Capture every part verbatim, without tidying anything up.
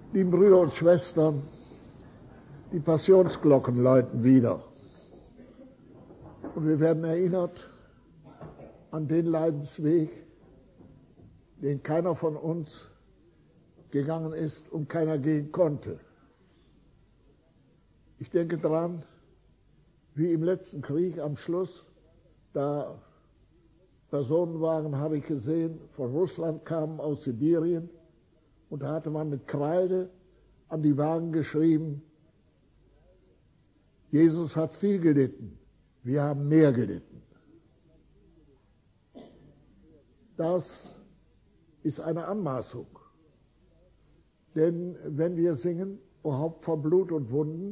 Liebe Brüder und Schwestern, die Passionsglocken läuten wieder. Und wir werden erinnert an den Leidensweg, den keiner von uns gegangen ist und keiner gehen konnte. Ich denke daran, wie im letzten Krieg am Schluss, da Personenwagen, habe ich gesehen, von Russland kamen aus Sibirien, und da hatte man mit Kreide an die Wagen geschrieben: Jesus hat viel gelitten, wir haben mehr gelitten. Das ist eine Anmaßung. Denn wenn wir singen, O Haupt von Blut und Wunden,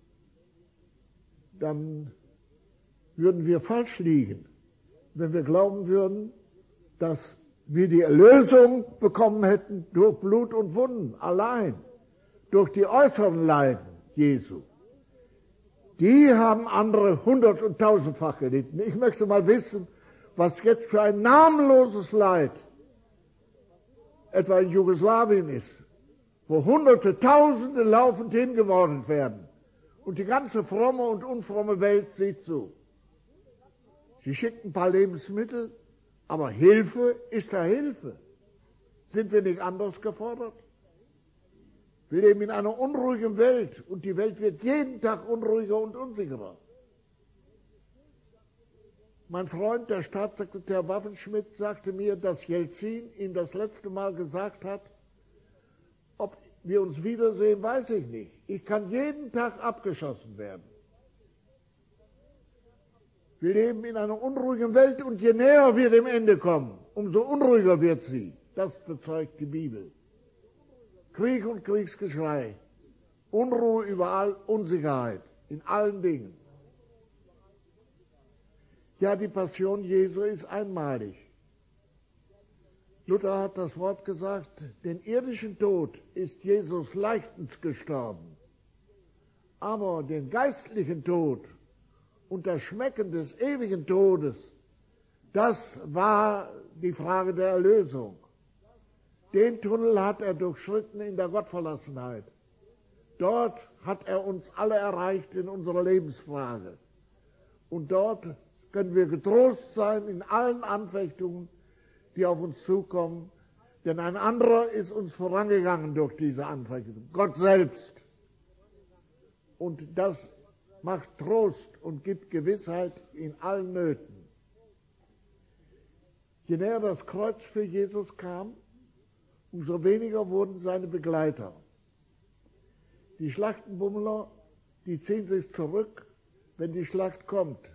dann würden wir falsch liegen, wenn wir glauben würden, dass wir die Erlösung bekommen hätten durch Blut und Wunden allein, durch die äußeren Leiden Jesu. Die haben andere hundert- und tausendfach gelitten. Ich möchte mal wissen, was jetzt für ein namenloses Leid etwa in Jugoslawien ist, wo Hunderte, Tausende laufend hingemordet werden. Und die ganze fromme und unfromme Welt sieht zu. Sie schickt ein paar Lebensmittel, aber Hilfe ist da Hilfe. Sind wir nicht anders gefordert? Wir leben in einer unruhigen Welt und die Welt wird jeden Tag unruhiger und unsicherer. Mein Freund, der Staatssekretär Waffenschmidt, sagte mir, dass Jelzin ihm das letzte Mal gesagt hat: Ob wir uns wiedersehen, weiß ich nicht. Ich kann jeden Tag abgeschossen werden. Wir leben in einer unruhigen Welt und je näher wir dem Ende kommen, umso unruhiger wird sie. Das bezeugt die Bibel. Krieg und Kriegsgeschrei, Unruhe überall, Unsicherheit in allen Dingen. Ja, die Passion Jesu ist einmalig. Luther hat das Wort gesagt: Den irdischen Tod ist Jesus leichtens gestorben, aber den geistlichen Tod und das Schmecken des ewigen Todes, das war die Frage der Erlösung. Den Tunnel hat er durchschritten in der Gottverlassenheit. Dort hat er uns alle erreicht in unserer Lebensfrage. Und dort können wir getrost sein in allen Anfechtungen, die auf uns zukommen, denn ein anderer ist uns vorangegangen durch diese Anfechtungen, Gott selbst. Und das macht Trost und gibt Gewissheit in allen Nöten. Je näher das Kreuz für Jesus kam, umso weniger wurden seine Begleiter. Die Schlachtenbummler, die ziehen sich zurück, wenn die Schlacht kommt.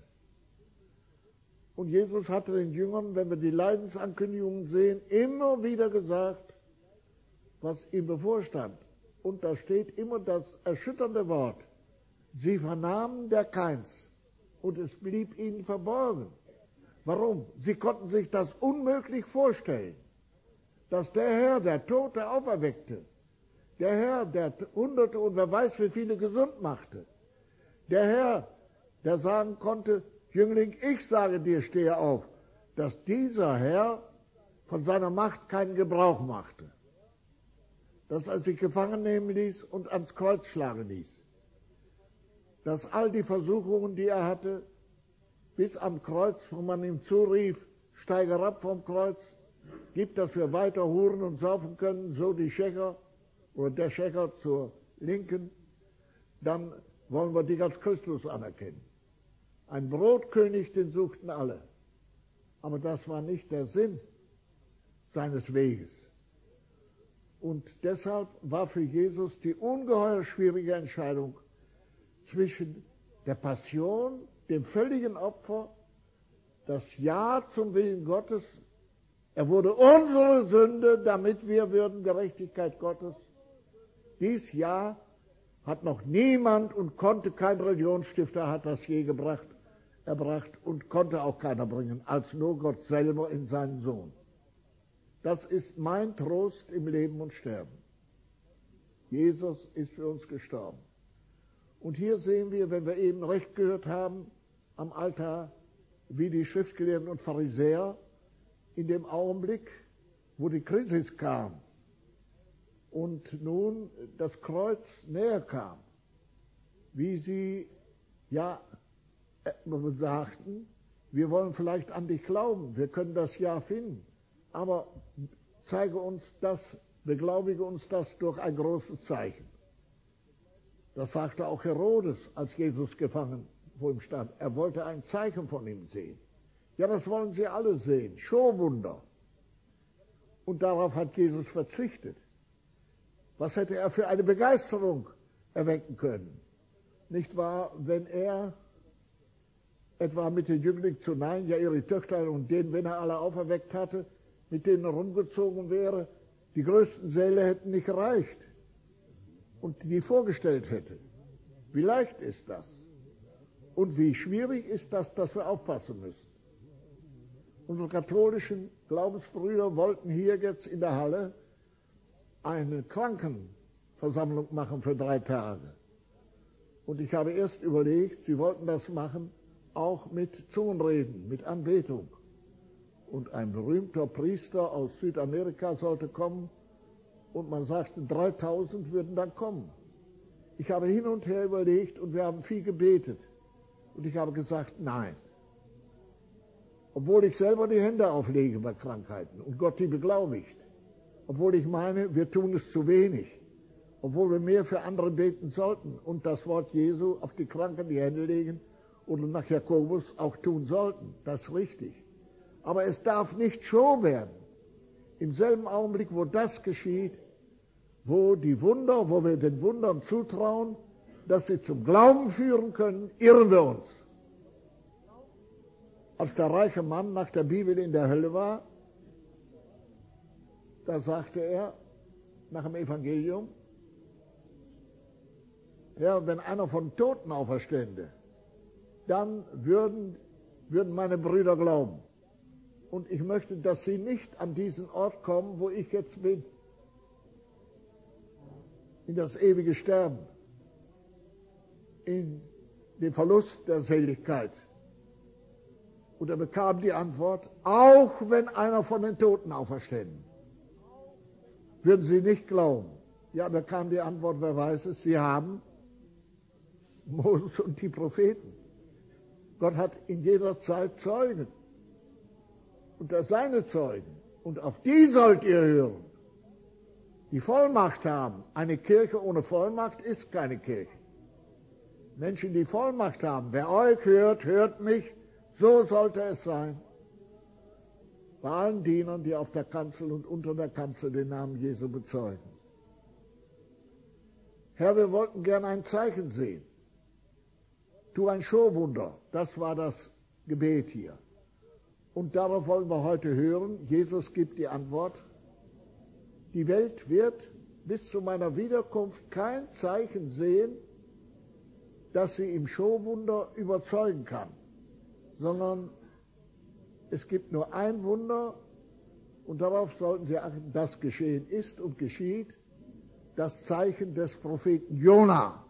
Und Jesus hatte den Jüngern, wenn wir die Leidensankündigungen sehen, immer wieder gesagt, was ihm bevorstand. Und da steht immer das erschütternde Wort: Sie vernahmen der Keins, und es blieb ihnen verborgen. Warum? Sie konnten sich das unmöglich vorstellen, dass der Herr, der Tote auferweckte, der Herr, der Hunderte und wer weiß wie viele gesund machte, der Herr, der sagen konnte: Jüngling, ich sage dir, stehe auf, dass dieser Herr von seiner Macht keinen Gebrauch machte, dass er sich gefangen nehmen ließ und ans Kreuz schlagen ließ, dass all die Versuchungen, die er hatte, bis am Kreuz, wo man ihm zurief: Steige herab vom Kreuz, gib, dass wir weiter huren und saufen können, so die Schächer oder der Schächer zur Linken, dann wollen wir dich als Christus anerkennen. Ein Brotkönig, den suchten alle. Aber das war nicht der Sinn seines Weges. Und deshalb war für Jesus die ungeheuer schwierige Entscheidung zwischen der Passion, dem völligen Opfer, das Ja zum Willen Gottes. Er wurde unsere Sünde, damit wir würden Gerechtigkeit Gottes. Dies Ja hat noch niemand und konnte kein Religionsstifter hat das je gebracht, erbracht und konnte auch keiner bringen, als nur Gott selber in seinen Sohn. Das ist mein Trost im Leben und Sterben. Jesus ist für uns gestorben. Und hier sehen wir, wenn wir eben recht gehört haben, am Altar, wie die Schriftgelehrten und Pharisäer in dem Augenblick, wo die Krise kam, und nun das Kreuz näher kam, wie sie ja sagten, wir wollen vielleicht an dich glauben, wir können das ja finden, aber zeige uns das, beglaubige uns das durch ein großes Zeichen. Das sagte auch Herodes, als Jesus gefangen vor ihm stand. Er wollte ein Zeichen von ihm sehen. Ja, das wollen sie alle sehen, Showwunder. Und darauf hat Jesus verzichtet. Was hätte er für eine Begeisterung erwecken können? Nicht wahr, wenn er etwa mit den Jünglingen zu Nein, ja ihre Töchter und denen, wenn er alle auferweckt hatte, mit denen er rumgezogen wäre, die größten Säle hätten nicht gereicht und die vorgestellt hätte. Wie leicht ist das? Und wie schwierig ist das, dass wir aufpassen müssen? Unsere katholischen Glaubensbrüder wollten hier jetzt in der Halle eine Krankenversammlung machen für drei Tage. Und ich habe erst überlegt, sie wollten das machen, auch mit Zungenreden, mit Anbetung. Und ein berühmter Priester aus Südamerika sollte kommen und man sagte, dreitausend würden dann kommen. Ich habe hin und her überlegt und wir haben viel gebetet. Und ich habe gesagt, nein. Obwohl ich selber die Hände auflege bei Krankheiten und Gott die beglaubigt. Obwohl ich meine, wir tun es zu wenig. Obwohl wir mehr für andere beten sollten und das Wort Jesu auf die Kranken die Hände legen oder nach Jakobus auch tun sollten. Das ist richtig. Aber es darf nicht Show werden. Im selben Augenblick, wo das geschieht, wo die Wunder, wo wir den Wundern zutrauen, dass sie zum Glauben führen können, irren wir uns. Als der reiche Mann nach der Bibel in der Hölle war, da sagte er nach dem Evangelium, ja, wenn einer von Toten auferstände, dann würden, würden meine Brüder glauben. Und ich möchte, dass sie nicht an diesen Ort kommen, wo ich jetzt bin, in das ewige Sterben, in den Verlust der Seligkeit. Und er bekam die Antwort, auch wenn einer von den Toten auferstände, würden sie nicht glauben. Ja, er bekam die Antwort, wer weiß es, sie haben Moses und die Propheten. Gott hat in jeder Zeit Zeugen. Und das seine Zeugen. Und auf die sollt ihr hören, die Vollmacht haben. Eine Kirche ohne Vollmacht ist keine Kirche. Menschen, die Vollmacht haben. Wer euch hört, hört mich. So sollte es sein. Bei allen Dienern, die auf der Kanzel und unter der Kanzel den Namen Jesu bezeugen. Herr, wir wollten gern ein Zeichen sehen. Tu ein Showwunder. Das war das Gebet hier. Und darauf wollen wir heute hören. Jesus gibt die Antwort. Die Welt wird bis zu meiner Wiederkunft kein Zeichen sehen, das sie im Showwunder überzeugen kann, sondern es gibt nur ein Wunder und darauf sollten sie achten, das geschehen ist und geschieht, das Zeichen des Propheten Jona.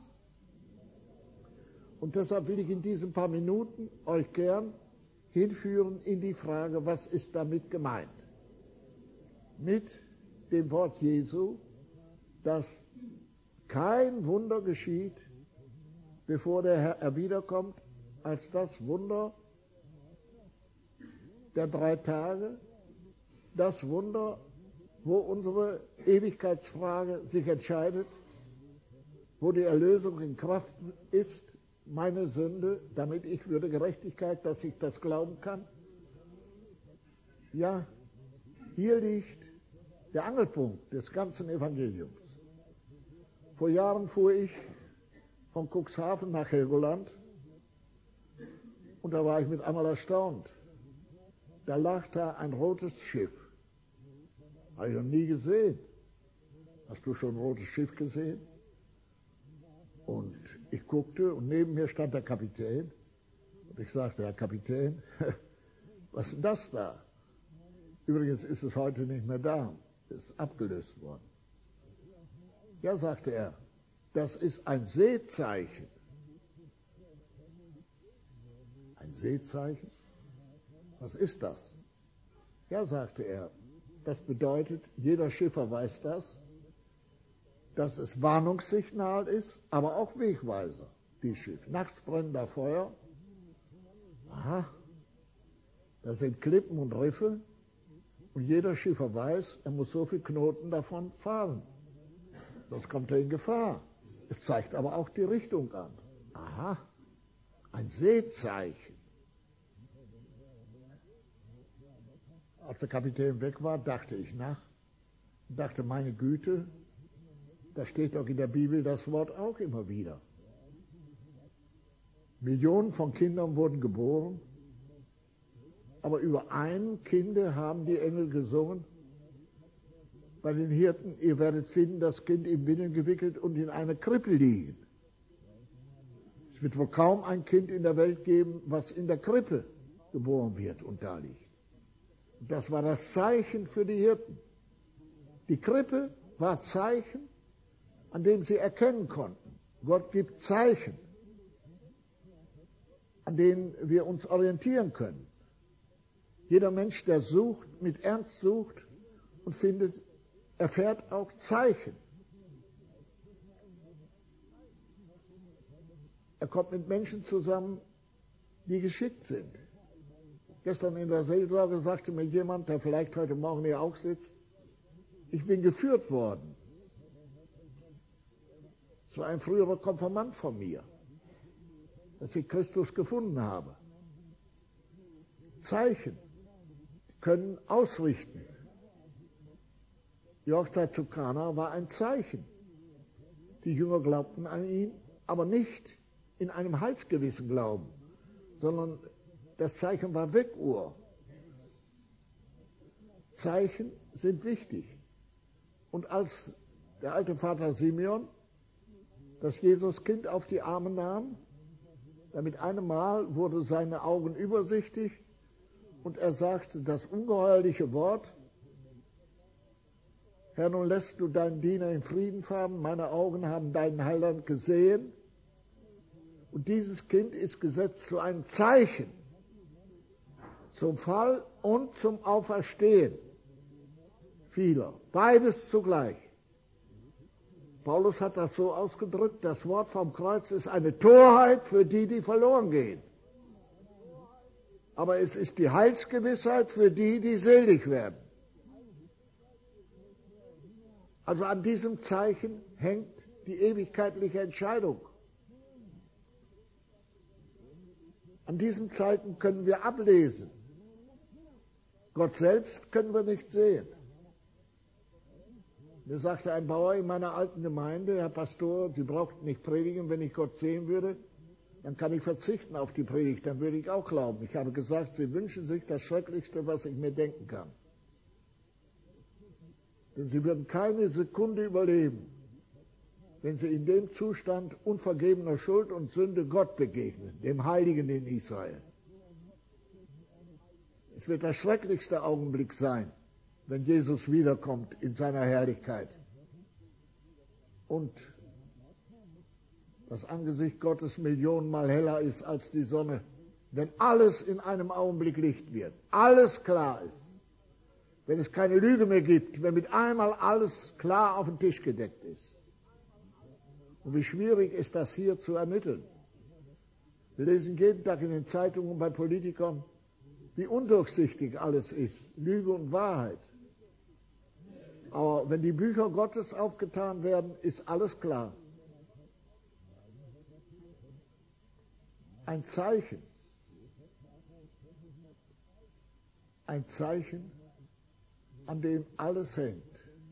Und deshalb will ich in diesen paar Minuten euch gern hinführen in die Frage, was ist damit gemeint? Mit dem Wort Jesu, dass kein Wunder geschieht, bevor der Herr wiederkommt, als das Wunder der drei Tage, das Wunder, wo unsere Ewigkeitsfrage sich entscheidet, wo die Erlösung in Kraft ist, meine Sünde, damit ich würde Gerechtigkeit, dass ich das glauben kann. Ja, hier liegt der Angelpunkt des ganzen Evangeliums. Vor Jahren fuhr ich von Cuxhaven nach Helgoland und da war ich mit einmal erstaunt. Da lag da ein rotes Schiff. Habe ich noch nie gesehen. Hast du schon ein rotes Schiff gesehen? Und ich guckte und neben mir stand der Kapitän. Und ich sagte, Herr Kapitän, was ist denn das da? Übrigens ist es heute nicht mehr da. Es ist abgelöst worden. Ja, sagte er, das ist ein Seezeichen. Ein Seezeichen? Was ist das? Ja, sagte er, das bedeutet, jeder Schiffer weiß das, dass es Warnungssignal ist, aber auch Wegweiser, dieses Schiff. Nachts brennt da Feuer. Aha, da sind Klippen und Riffe und jeder Schiffer weiß, er muss so viele Knoten davon fahren, sonst kommt er in Gefahr. Es zeigt aber auch die Richtung an. Aha, ein Seezeichen. Als der Kapitän weg war, dachte ich nach und dachte, meine Güte, da steht doch in der Bibel das Wort auch immer wieder. Millionen von Kindern wurden geboren, aber über einem Kinde haben die Engel gesungen. Bei den Hirten, ihr werdet finden, das Kind im Windeln gewickelt und in einer Krippe liegen. Es wird wohl kaum ein Kind in der Welt geben, was in der Krippe geboren wird und da liegt. Das war das Zeichen für die Hirten. Die Krippe war Zeichen, an dem sie erkennen konnten. Gott gibt Zeichen, an denen wir uns orientieren können. Jeder Mensch, der sucht, mit Ernst sucht und findet, erfährt auch Zeichen. Er kommt mit Menschen zusammen, die geschickt sind. Gestern in der Seelsorge sagte mir jemand, der vielleicht heute Morgen hier auch sitzt, ich bin geführt worden. Es war ein früherer Konfirmand von mir, dass ich Christus gefunden habe. Zeichen können ausrichten. Die Hochzeit zu Kana war ein Zeichen. Die Jünger glaubten an ihn, aber nicht in einem heilsgewissen Glauben, sondern das Zeichen war Weckuhr. Zeichen sind wichtig. Und als der alte Vater Simeon das Jesuskind auf die Arme nahm, da mit einem Mal wurden seine Augen übersichtig und er sagte das ungeheuerliche Wort, Herr, nun lässt du deinen Diener in Frieden fahren, meine Augen haben deinen Heiland gesehen. Und dieses Kind ist gesetzt zu einem Zeichen, zum Fall und zum Auferstehen vieler. Beides zugleich. Paulus hat das so ausgedrückt, das Wort vom Kreuz ist eine Torheit für die, die verloren gehen. Aber es ist die Heilsgewissheit für die, die selig werden. Also an diesem Zeichen hängt die ewigkeitliche Entscheidung. An diesem Zeichen können wir ablesen. Gott selbst können wir nicht sehen. Mir sagte ein Bauer in meiner alten Gemeinde, Herr Pastor, Sie brauchten nicht predigen, wenn ich Gott sehen würde, dann kann ich verzichten auf die Predigt, dann würde ich auch glauben. Ich habe gesagt, Sie wünschen sich das Schrecklichste, was ich mir denken kann. Denn Sie würden keine Sekunde überleben, wenn Sie in dem Zustand unvergebener Schuld und Sünde Gott begegnen, dem Heiligen in Israel. Es wird der schrecklichste Augenblick sein, wenn Jesus wiederkommt in seiner Herrlichkeit und das Angesicht Gottes millionenmal heller ist als die Sonne, wenn alles in einem Augenblick Licht wird, alles klar ist, wenn es keine Lüge mehr gibt, wenn mit einmal alles klar auf den Tisch gedeckt ist. Und wie schwierig ist das hier zu ermitteln. Wir lesen jeden Tag in den Zeitungen bei Politikern, wie undurchsichtig alles ist, Lüge und Wahrheit. Aber wenn die Bücher Gottes aufgetan werden, ist alles klar. Ein Zeichen. Ein Zeichen, an dem alles hängt.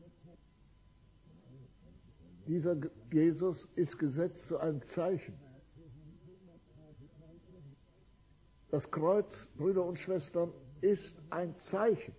Dieser Jesus ist gesetzt zu einem Zeichen. Das Kreuz, Brüder und Schwestern, ist ein Zeichen,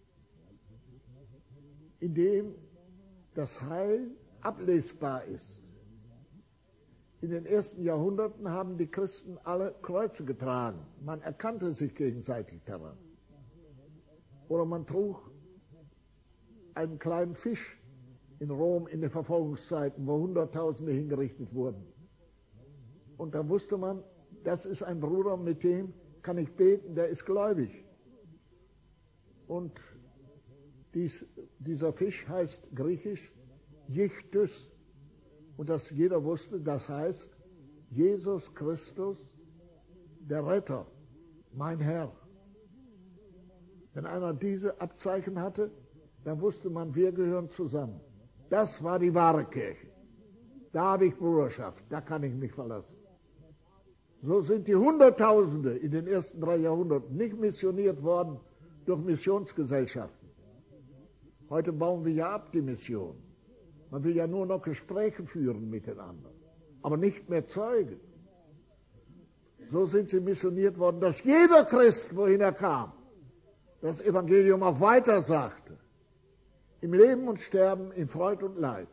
in dem das Heil ablesbar ist. In den ersten Jahrhunderten haben die Christen alle Kreuze getragen. Man erkannte sich gegenseitig daran. Oder man trug einen kleinen Fisch in Rom in den Verfolgungszeiten, wo Hunderttausende hingerichtet wurden. Und da wusste man, das ist ein Bruder, mit dem kann ich beten, der ist gläubig. Und dies, dieser Fisch heißt griechisch Justus, und dass jeder wusste, das heißt Jesus Christus, der Retter, mein Herr. Wenn einer diese Abzeichen hatte, dann wusste man, wir gehören zusammen. Das war die wahre Kirche. Da habe ich Bruderschaft, da kann ich mich verlassen. So sind die Hunderttausende in den ersten drei Jahrhunderten nicht missioniert worden durch Missionsgesellschaften. Heute bauen wir ja ab die Mission. Man will ja nur noch Gespräche führen mit den anderen, aber nicht mehr Zeugen. So sind sie missioniert worden, dass jeder Christ, wohin er kam, das Evangelium auch weiter sagte. Im Leben und Sterben, in Freud und Leid.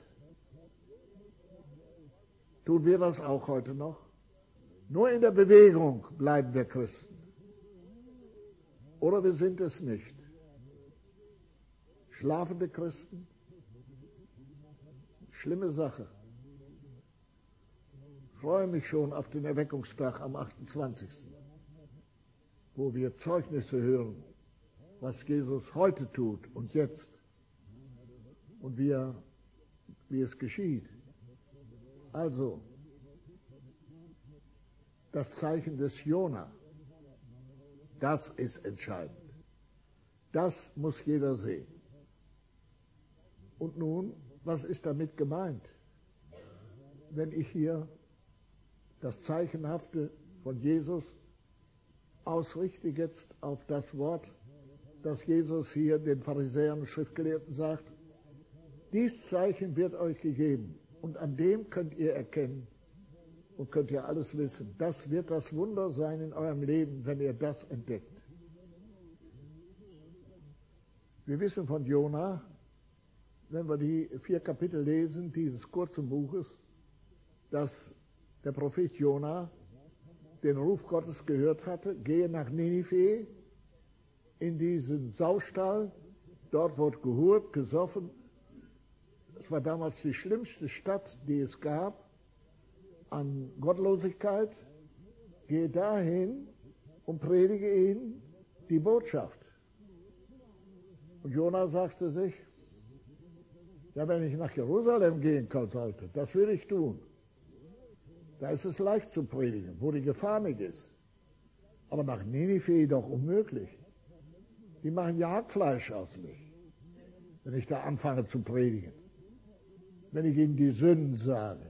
Tun wir das auch heute noch? Nur in der Bewegung bleiben wir Christen. Oder wir sind es nicht. Schlafende Christen? Schlimme Sache. Ich freue mich schon auf den Erweckungstag am achtundzwanzigsten, wo wir Zeugnisse hören, was Jesus heute tut und jetzt und wie, er, wie es geschieht. Also, das Zeichen des Jona, das ist entscheidend. Das muss jeder sehen. Und nun, was ist damit gemeint, wenn ich hier das Zeichenhafte von Jesus ausrichte jetzt auf das Wort, das Jesus hier den Pharisäern und Schriftgelehrten sagt? Dies Zeichen wird euch gegeben und an dem könnt ihr erkennen und könnt ihr alles wissen. Das wird das Wunder sein in eurem Leben, wenn ihr das entdeckt. Wir wissen von Jona, wenn wir die vier Kapitel lesen dieses kurzen Buches, dass der Prophet Jona den Ruf Gottes gehört hatte, gehe nach Ninive, in diesen Saustall, dort wurde gehurt, gesoffen. Es war damals die schlimmste Stadt, die es gab an Gottlosigkeit. Gehe dahin und predige ihnen die Botschaft. Und Jona sagte sich, ja, wenn ich nach Jerusalem gehen sollte, das will ich tun. Da ist es leicht zu predigen, wo die Gefahr nicht ist. Aber nach Ninive doch unmöglich. Die machen ja Hackfleisch aus mich, wenn ich da anfange zu predigen. Wenn ich ihnen die Sünden sage.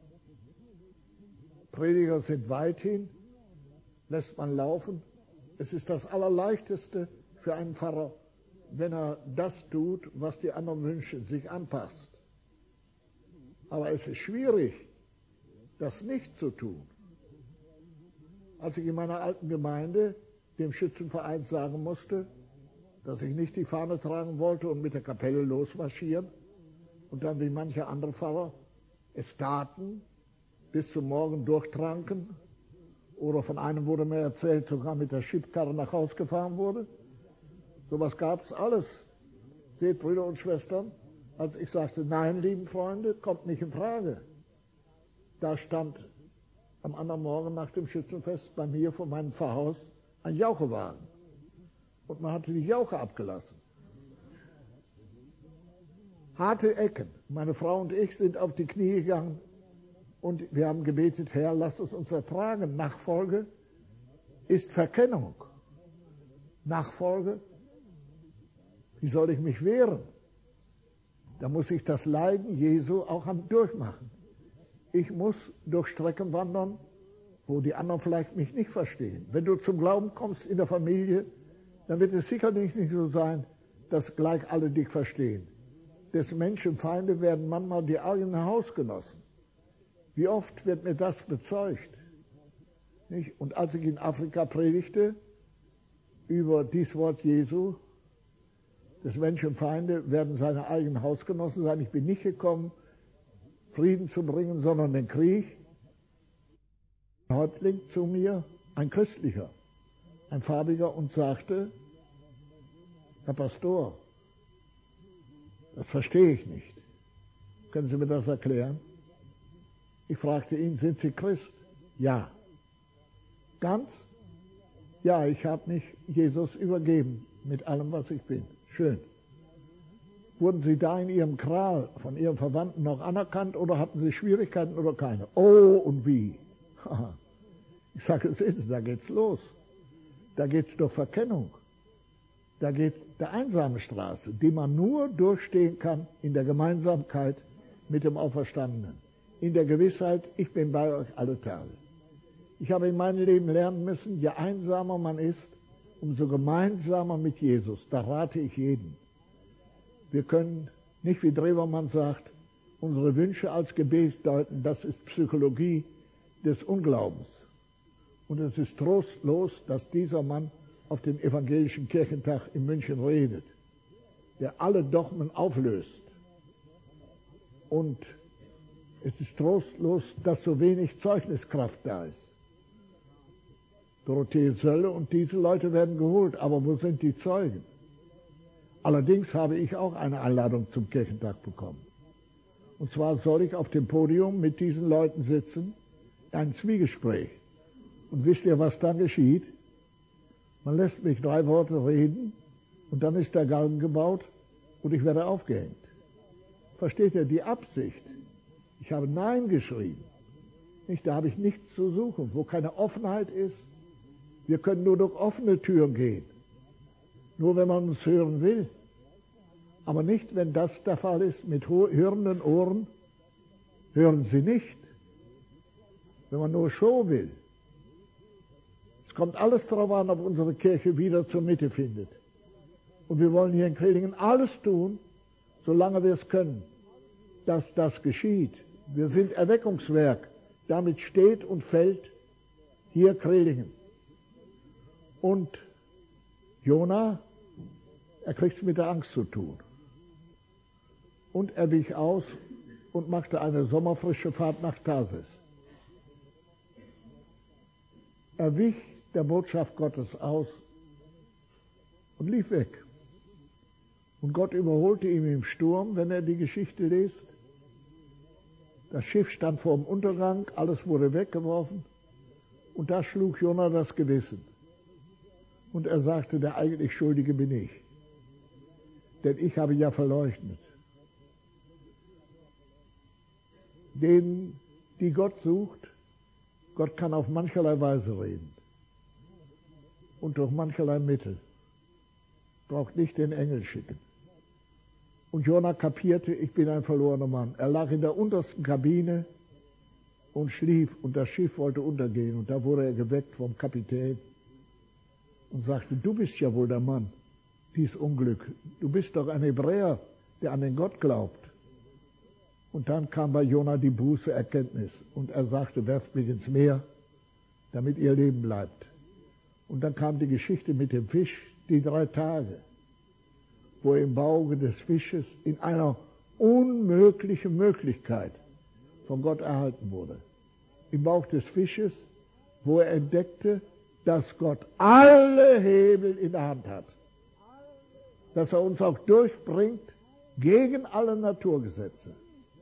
Prediger sind weithin, lässt man laufen. Es ist das Allerleichteste für einen Pfarrer, wenn er das tut, was die anderen wünschen, sich anpasst. Aber es ist schwierig, das nicht zu tun. Als ich in meiner alten Gemeinde dem Schützenverein sagen musste, dass ich nicht die Fahne tragen wollte und mit der Kapelle losmarschieren und dann wie manche andere Pfarrer es taten, bis zum Morgen durchtranken, oder von einem wurde mir erzählt, sogar mit der Schubkarre nach Hause gefahren wurde. Sowas gab es alles. Seht, Brüder und Schwestern, als ich sagte, nein, lieben Freunde, kommt nicht in Frage. Da stand am anderen Morgen nach dem Schützenfest bei mir vor meinem Pfarrhaus ein Jauchewagen. Und man hatte die Jauche abgelassen. Harte Ecken. Meine Frau und ich sind auf die Knie gegangen und wir haben gebetet, Herr, lass es uns ertragen. Nachfolge ist Verkennung. Nachfolge, wie soll ich mich wehren? Da muss ich das Leiden Jesu auch durchmachen. Ich muss durch Strecken wandern, wo die anderen vielleicht mich nicht verstehen. Wenn du zum Glauben kommst in der Familie, dann wird es sicherlich nicht so sein, dass gleich alle dich verstehen. Des Menschen Feinde werden manchmal die eigenen Hausgenossen. Wie oft wird mir das bezeugt? Nicht? Und als ich in Afrika predigte über dies Wort Jesu, des Menschen Feinde werden seine eigenen Hausgenossen sein. Ich bin nicht gekommen, Frieden zu bringen, sondern den Krieg. Ein Häuptling zu mir, ein Christlicher, ein Farbiger, und sagte, Herr Pastor, das verstehe ich nicht. Können Sie mir das erklären? Ich fragte ihn, sind Sie Christ? Ja. Ganz? Ja, ich habe mich Jesus übergeben mit allem, was ich bin. Schön. Wurden Sie da in Ihrem Kral von Ihren Verwandten noch anerkannt oder hatten Sie Schwierigkeiten oder keine? Oh, und wie? Ich sage, sehen Sie, da geht's los. Da geht's durch Verkennung. Da geht's der einsamen Straße, die man nur durchstehen kann in der Gemeinsamkeit mit dem Auferstandenen. In der Gewissheit, ich bin bei euch alle Tage. Ich habe in meinem Leben lernen müssen, je einsamer man ist, umso gemeinsamer mit Jesus. Da rate ich jeden. Wir können nicht, wie Drewermann sagt, unsere Wünsche als Gebet deuten. Das ist Psychologie des Unglaubens. Und es ist trostlos, dass dieser Mann auf dem evangelischen Kirchentag in München redet, der alle Dogmen auflöst. Und es ist trostlos, dass so wenig Zeugniskraft da ist. Dorothee Sölle und diese Leute werden geholt, aber wo sind die Zeugen? Allerdings habe ich auch eine Einladung zum Kirchentag bekommen. Und zwar soll ich auf dem Podium mit diesen Leuten sitzen, ein Zwiegespräch. Und wisst ihr, was dann geschieht? Man lässt mich drei Worte reden und dann ist der Galgen gebaut und ich werde aufgehängt. Versteht ihr die Absicht? Ich habe Nein geschrieben. Nicht, da habe ich nichts zu suchen, wo keine Offenheit ist. Wir können nur durch offene Türen gehen. Nur wenn man uns hören will. Aber nicht, wenn das der Fall ist, mit hörenden Ohren hören sie nicht. Wenn man nur Show will. Es kommt alles darauf an, ob unsere Kirche wieder zur Mitte findet. Und wir wollen hier in Krehlingen alles tun, solange wir es können, dass das geschieht. Wir sind Erweckungswerk. Damit steht und fällt hier Krehlingen. Und Jona, er kriegt es mit der Angst zu tun. Und er wich aus und machte eine sommerfrische Fahrt nach Tarsis. Er wich der Botschaft Gottes aus und lief weg. Und Gott überholte ihn im Sturm, wenn er die Geschichte liest. Das Schiff stand vor dem Untergang, alles wurde weggeworfen. Und da schlug Jona das Gewissen. Und er sagte, der eigentlich Schuldige bin ich. Denn ich habe ja verleugnet. Denen, die Gott sucht, Gott kann auf mancherlei Weise reden. Und durch mancherlei Mittel. Braucht nicht den Engel schicken. Und Jona kapierte, ich bin ein verlorener Mann. Er lag in der untersten Kabine und schlief und das Schiff wollte untergehen. Und da wurde er geweckt vom Kapitän und sagte, du bist ja wohl der Mann, dies Unglück. Du bist doch ein Hebräer, der an den Gott glaubt. Und dann kam bei Jona die Buße, Erkenntnis. Und er sagte, werft mich ins Meer, damit ihr Leben bleibt. Und dann kam die Geschichte mit dem Fisch, die drei Tage, wo er im Bauche des Fisches in einer unmöglichen Möglichkeit von Gott erhalten wurde. Im Bauch des Fisches, wo er entdeckte, dass Gott alle Hebel in der Hand hat. Dass er uns auch durchbringt gegen alle Naturgesetze.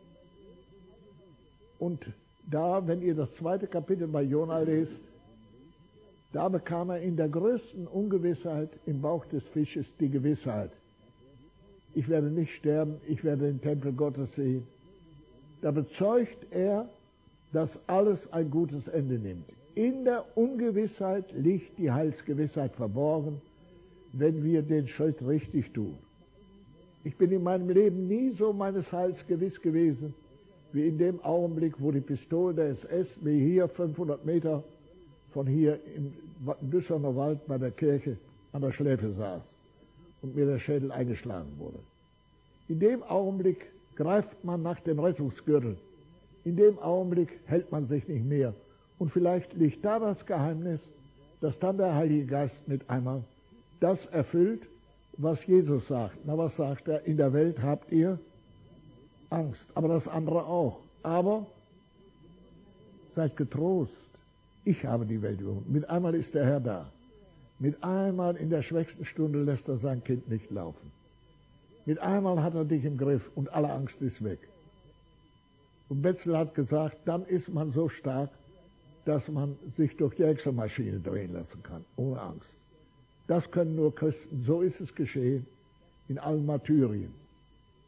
Und da, wenn ihr das zweite Kapitel bei Jona lest, da bekam er in der größten Ungewissheit im Bauch des Fisches die Gewissheit. Ich werde nicht sterben, ich werde den Tempel Gottes sehen. Da bezeugt er, dass alles ein gutes Ende nimmt. In der Ungewissheit liegt die Heilsgewissheit verborgen, wenn wir den Schritt richtig tun. Ich bin in meinem Leben nie so meines Heils gewiss gewesen, wie in dem Augenblick, wo die Pistole der S S mir hier fünfhundert Meter von hier im Düsseldorfer Wald bei der Kirche an der Schläfe saß und mir der Schädel eingeschlagen wurde. In dem Augenblick greift man nach dem Rettungsgürtel. In dem Augenblick hält man sich nicht mehr. Und vielleicht liegt da das Geheimnis, dass dann der Heilige Geist mit einmal das erfüllt, was Jesus sagt. Na, was sagt er? In der Welt habt ihr Angst, aber das andere auch. Aber seid getrost. Ich habe die Welt überwunden. Mit einmal ist der Herr da. Mit einmal in der schwächsten Stunde lässt er sein Kind nicht laufen. Mit einmal hat er dich im Griff und alle Angst ist weg. Und Betzel hat gesagt, dann ist man so stark, dass man sich durch die Hexermaschine drehen lassen kann, ohne Angst. Das können nur Christen. So ist es geschehen in allen Martyrien.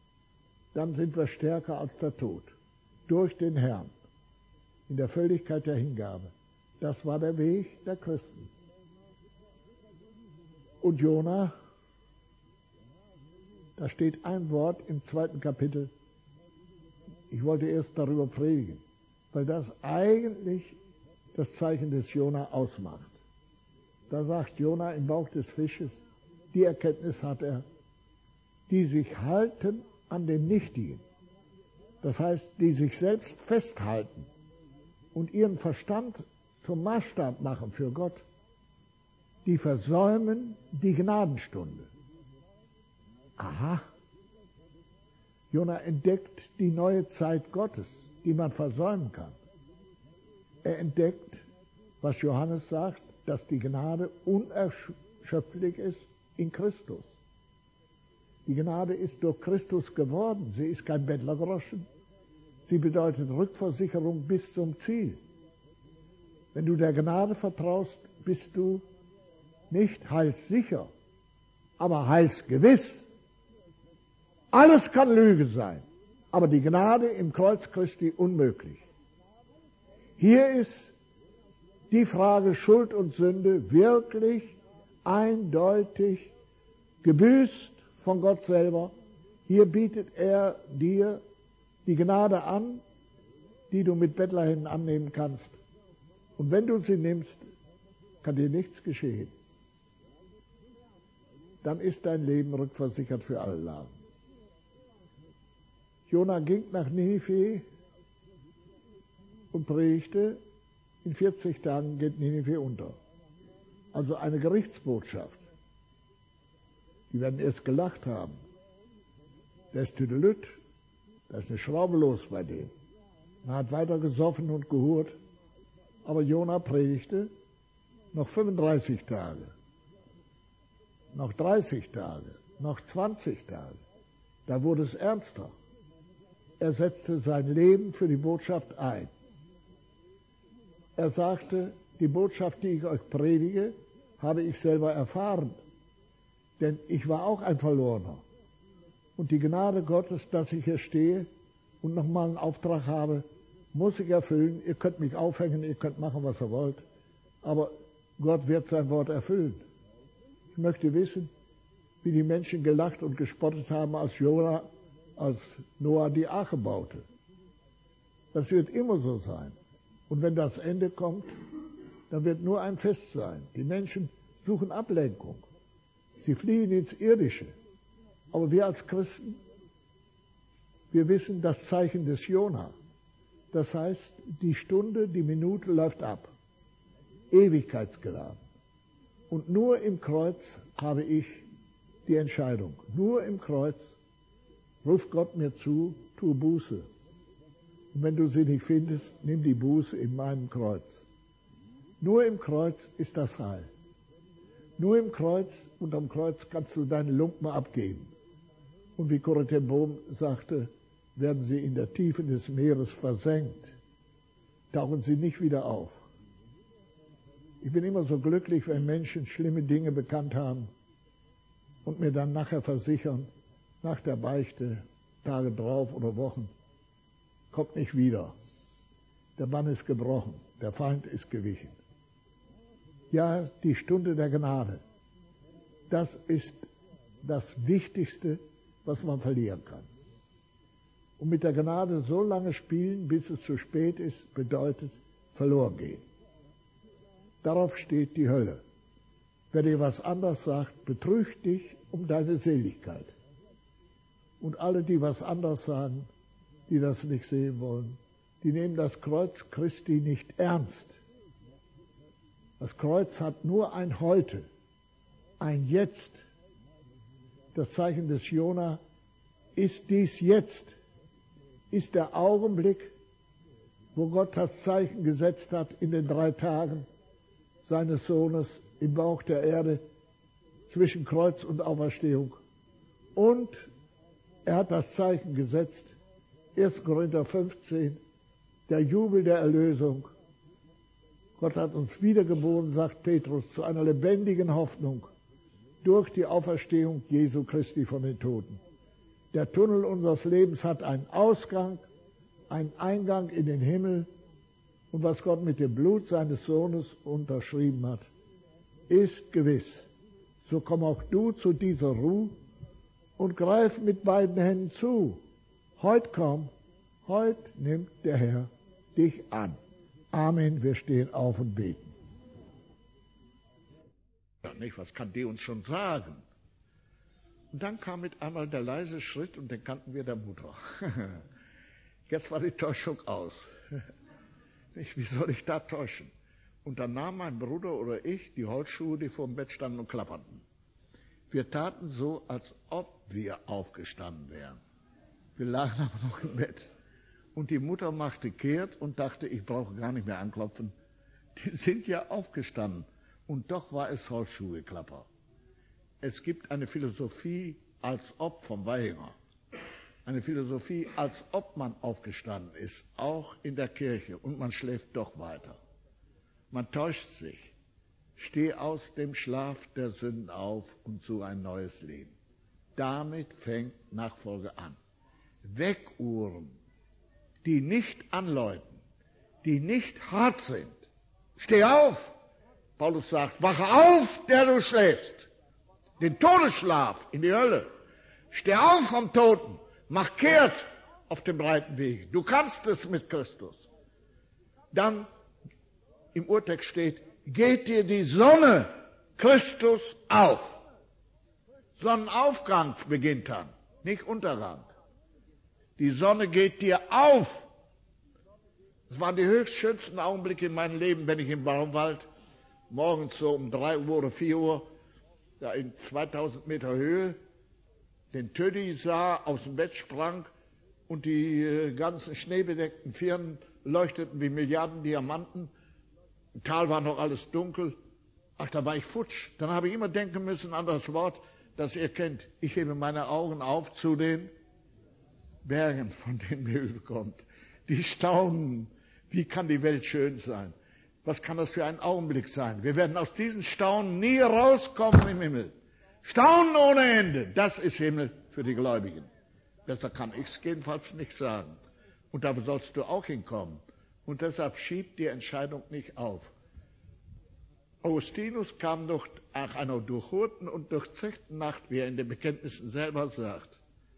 dann sind wir stärker als der Tod. Durch den Herrn. In der Völligkeit der Hingabe. Das war der Weg der Christen. Und Jona, da steht ein Wort im zweiten Kapitel. Ich wollte erst darüber predigen, weil das eigentlich das Zeichen des Jona ausmacht. Da sagt Jona im Bauch des Fisches, die Erkenntnis hat er, die sich halten an den Nichtigen. Das heißt, die sich selbst festhalten und ihren Verstand zum Maßstab machen für Gott, die versäumen die Gnadenstunde. Aha. Jona entdeckt die neue Zeit Gottes, die man versäumen kann. Er entdeckt, was Johannes sagt, dass die Gnade unerschöpflich ist in Christus. Die Gnade ist durch Christus geworden. Sie ist kein Bettlergroschen. Sie bedeutet Rückversicherung bis zum Ziel. Wenn du der Gnade vertraust, bist du nicht heilssicher, aber heilsgewiss. Alles kann Lüge sein, aber die Gnade im Kreuz Christi unmöglich. Hier ist die Frage Schuld und Sünde wirklich eindeutig gebüßt von Gott selber. Hier bietet er dir die Gnade an, die du mit Bettlerhänden annehmen kannst. Und wenn du sie nimmst, kann dir nichts geschehen. Dann ist dein Leben rückversichert für alle Lagen. Jona ging nach Ninive und predigte, in vierzig Tagen geht Ninive unter. Also eine Gerichtsbotschaft. Die werden erst gelacht haben. Der ist Tüdelüt, da ist eine Schraube los bei dem. Man hat weiter gesoffen und gehurt. Aber Jona predigte noch fünfunddreißig Tage, noch dreißig Tage, noch zwanzig Tage. Da wurde es ernster. Er setzte sein Leben für die Botschaft ein. Er sagte, die Botschaft, die ich euch predige, habe ich selber erfahren. Denn ich war auch ein Verlorener. Und die Gnade Gottes, dass ich hier stehe und nochmal einen Auftrag habe, muss ich erfüllen. Ihr könnt mich aufhängen, ihr könnt machen, was ihr wollt. Aber Gott wird sein Wort erfüllen. Ich möchte wissen, wie die Menschen gelacht und gespottet haben, als Jona, als Noah die Arche baute. Das wird immer so sein. Und wenn das Ende kommt, dann wird nur ein Fest sein. Die Menschen suchen Ablenkung. Sie fliehen ins Irdische. Aber wir als Christen, wir wissen das Zeichen des Jona. Das heißt, die Stunde, die Minute läuft ab. Ewigkeitsgeladen. Und nur im Kreuz habe ich die Entscheidung. Nur im Kreuz ruft Gott mir zu, tue Buße. Und wenn du sie nicht findest, nimm die Buße in meinem Kreuz. Nur im Kreuz ist das Heil. Nur im Kreuz und am Kreuz kannst du deine Lumpen abgeben. Und wie Corrie ten Boom sagte, werden sie in der Tiefe des Meeres versenkt, tauchen sie nicht wieder auf. Ich bin immer so glücklich, wenn Menschen schlimme Dinge bekannt haben und mir dann nachher versichern, nach der Beichte, Tage drauf oder Wochen, kommt nicht wieder. Der Bann ist gebrochen, der Feind ist gewichen. Ja, die Stunde der Gnade, das ist das Wichtigste, was man verlieren kann. Und mit der Gnade so lange spielen, bis es zu spät ist, bedeutet verloren gehen. Darauf steht die Hölle. Wer dir was anderes sagt, betrügt dich um deine Seligkeit. Und alle, die was anderes sagen, die das nicht sehen wollen, die nehmen das Kreuz Christi nicht ernst. Das Kreuz hat nur ein Heute, ein Jetzt. Das Zeichen des Jona ist dies jetzt, ist der Augenblick, wo Gott das Zeichen gesetzt hat in den drei Tagen seines Sohnes im Bauch der Erde zwischen Kreuz und Auferstehung. Und er hat das Zeichen gesetzt, erster Korinther fünfzehn, der Jubel der Erlösung. Gott hat uns wiedergeboren, sagt Petrus, zu einer lebendigen Hoffnung durch die Auferstehung Jesu Christi von den Toten. Der Tunnel unseres Lebens hat einen Ausgang, einen Eingang in den Himmel. Und was Gott mit dem Blut seines Sohnes unterschrieben hat, ist gewiss. So komm auch du zu dieser Ruhe und greif mit beiden Händen zu. Heut komm, heut nimmt der Herr dich an. Amen. Wir stehen auf und beten. Ja, nicht, was kann die uns schon sagen? Und dann kam mit einmal der leise Schritt und den kannten wir der Mutter. Jetzt war die Täuschung aus. Nicht, wie soll ich da täuschen? Und dann nahm mein Bruder oder ich die Holzschuhe, die vor dem Bett standen und klapperten. Wir taten so, als ob wir aufgestanden wären. Wir lagen aber noch im Bett. Und die Mutter machte kehrt und dachte, ich brauche gar nicht mehr anklopfen. Die sind ja aufgestanden. Und doch war es Holzschuhgeklapper. Es gibt eine Philosophie als ob vom Weihinger. Eine Philosophie, als ob man aufgestanden ist, auch in der Kirche, und man schläft doch weiter. Man täuscht sich. Steh aus dem Schlaf der Sünden auf und zu ein neues Leben. Damit fängt Nachfolge an. Weckuhren, die nicht anläuten, die nicht hart sind. Steh auf! Paulus sagt, wache auf, der du schläfst. Den Todesschlaf in die Hölle. Steh auf vom Toten. Mach kehrt auf dem breiten Wege. Du kannst es mit Christus. Dann im Urtext steht, geht dir die Sonne Christus auf. Sonnenaufgang beginnt dann, nicht Untergang. Die Sonne geht dir auf. Das waren die höchst schönsten Augenblicke in meinem Leben, wenn ich im Baumwald morgens so um drei Uhr oder vier Uhr da in zweitausend Meter Höhe den Tödi sah, aus dem Bett sprang und die äh, ganzen schneebedeckten Firnen leuchteten wie Milliarden Diamanten. Im Tal war noch alles dunkel. Ach, da war ich futsch. Dann habe ich immer denken müssen an das Wort, das ihr kennt. Ich hebe meine Augen auf zu den Bergen, von denen mir Hilfe kommt. Die staunen. Wie kann die Welt schön sein? Was kann das für ein Augenblick sein? Wir werden aus diesen Staunen nie rauskommen im Himmel. Staunen ohne Ende, das ist Himmel für die Gläubigen. Besser kann ich es jedenfalls nicht sagen. Und da sollst du auch hinkommen. Und deshalb schieb die Entscheidung nicht auf. Augustinus kam noch nach einer durchhurten und durchzechten Nacht, wie er in den Bekenntnissen selber sagt,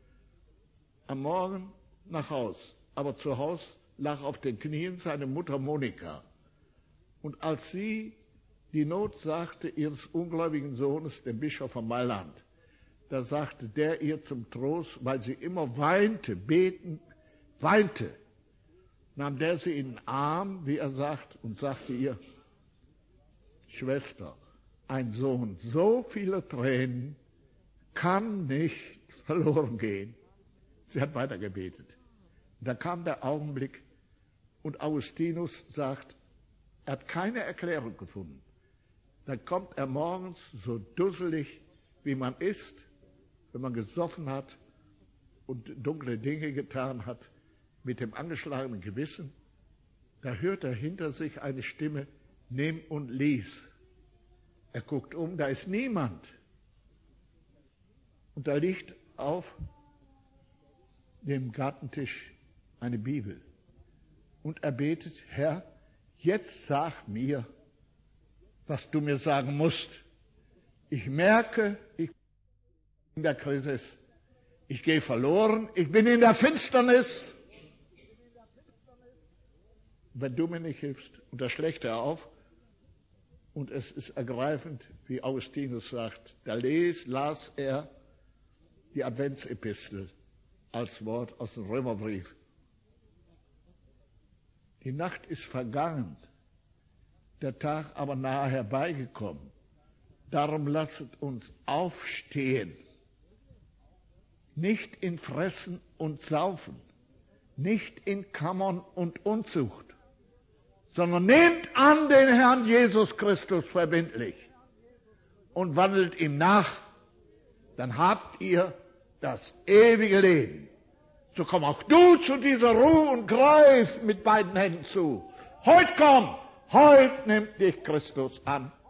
am Morgen nach Haus. Aber zu Haus lag auf den Knien seine Mutter Monika. Und als sie die Not sagte ihres ungläubigen Sohnes, dem Bischof von Mailand, da sagte der ihr zum Trost, weil sie immer weinte, beten, weinte, nahm der sie in den Arm, wie er sagt, und sagte ihr, Schwester, ein Sohn, so viele Tränen kann nicht verloren gehen. Sie hat weitergebetet. Da kam der Augenblick und Augustinus sagt, er hat keine Erklärung gefunden. Dann kommt er morgens so dusselig, wie man ist, wenn man gesoffen hat und dunkle Dinge getan hat, mit dem angeschlagenen Gewissen. Da hört er hinter sich eine Stimme, nimm und lies. Er guckt um, da ist niemand. Und da liegt auf dem Gartentisch eine Bibel. Und er betet, Herr, jetzt sag mir, was du mir sagen musst. Ich merke, ich bin in der Krise, ich gehe verloren, ich bin in der Finsternis. Wenn du mir nicht hilfst, und da schlägt er auf, und es ist ergreifend, wie Augustinus sagt, da les, las er die Adventsepistel als Wort aus dem Römerbrief. Die Nacht ist vergangen, der Tag aber nahe herbeigekommen. Darum lasset uns aufstehen, nicht in Fressen und Saufen, nicht in Kammern und Unzucht, sondern nehmt an den Herrn Jesus Christus verbindlich und wandelt ihm nach, dann habt ihr das ewige Leben. So komm auch du zu dieser Ruhe und greif mit beiden Händen zu. Heut komm, heut nimmt dich Christus an.